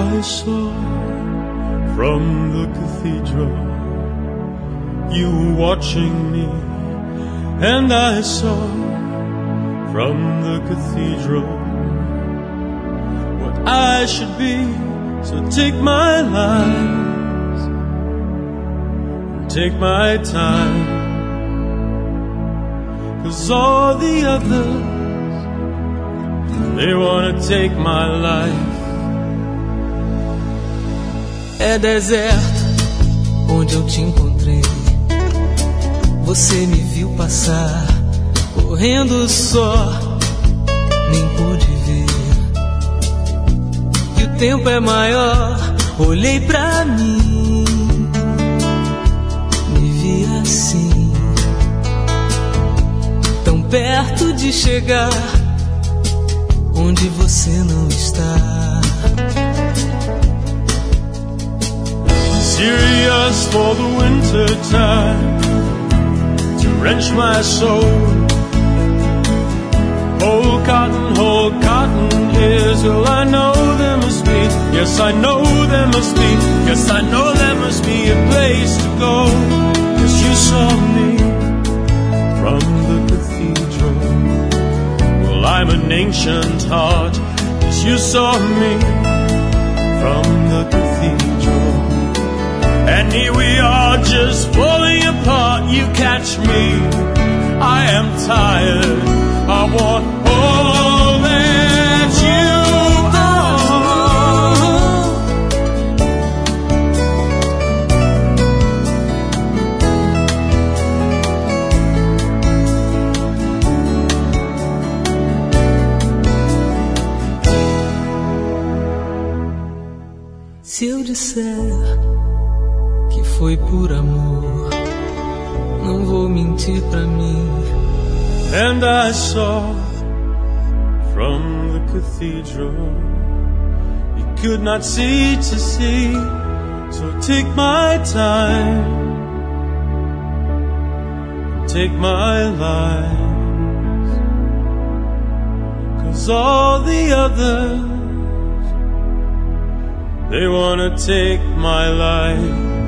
I saw from the cathedral, you watching me, and I saw from the cathedral what I should be. So take my lies and take my time, 'cause all the others, they wanna take my life. É deserto onde eu te encontrei. Você me viu passar, correndo só, nem pude ver. E o tempo é maior, olhei pra mim, me vi assim, tão perto de chegar onde você não está. Serious for the winter time, to wrench my soul. Whole cotton ears, well I know there must be, yes I know there must be, yes I know there must be a place to go. Yes, you saw me from the cathedral, well I'm an ancient heart. Yes, you saw me from the cathedral, and here we are just falling apart. You catch me, I am tired, I want all that you are. Se eu disser que foi por amor, não vou mentir pra mim. And I saw from the cathedral, you could not see to see. So take my time, take my lies, 'cause all the others, they wanna take my life.